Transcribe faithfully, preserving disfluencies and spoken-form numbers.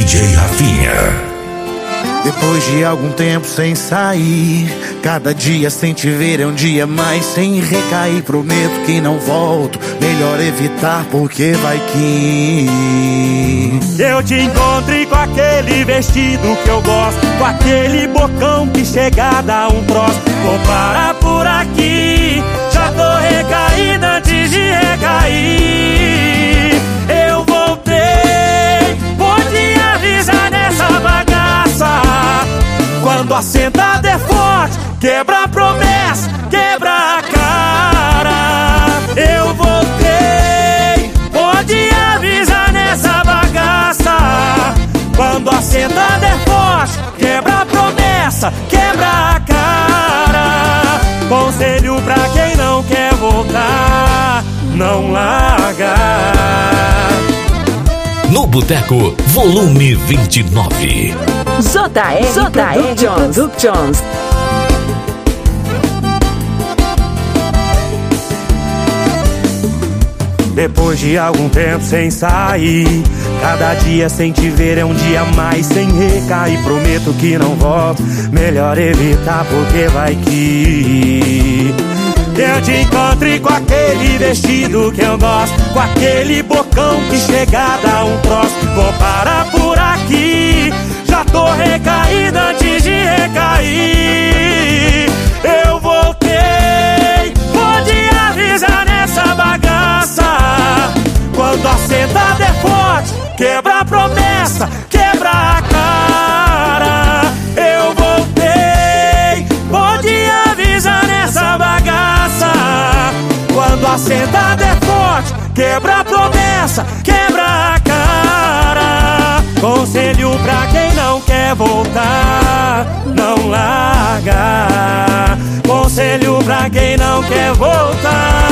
J Rafinha. Depois de algum tempo sem sair, cada dia sem te ver é um dia mais sem recair. Prometo que não volto, melhor evitar porque vai que eu te encontre com aquele vestido que eu gosto, com aquele bocão que chega a dar um troço. Vou parar por aqui, já tô recaída antes de recair. Eu voltei, pode avisar nessa bagaça. Quando a sentada é forte, quebra a promessa, quebra a cara. Eu voltei, pode avisar nessa bagaça. Quando a sentada é forte, quebra a promessa, quebra a cara. Conselho pra quem não quer voltar, não larga. No Boteco, volume vinte e nove. J R Productions. Productions. Depois de algum tempo sem sair, cada dia sem te ver é um dia mais sem recair. Prometo que não volto, melhor evitar porque vai que eu te encontre com aquele vestido que eu gosto, com aquele bocão que chega a dar um troço. Vou parar por aqui, já tô recaída antes de recair. Eu voltei, pode avisar nessa bagaça. Quando a sentada é forte, quebra a promessa, quebra a cara. Eu voltei, pode avisar nessa bagaça. Quando a sentada é forte, quebra a promessa, quebra a cara. Conselho pra quem não quer voltar, não larga. Conselho pra quem não quer voltar.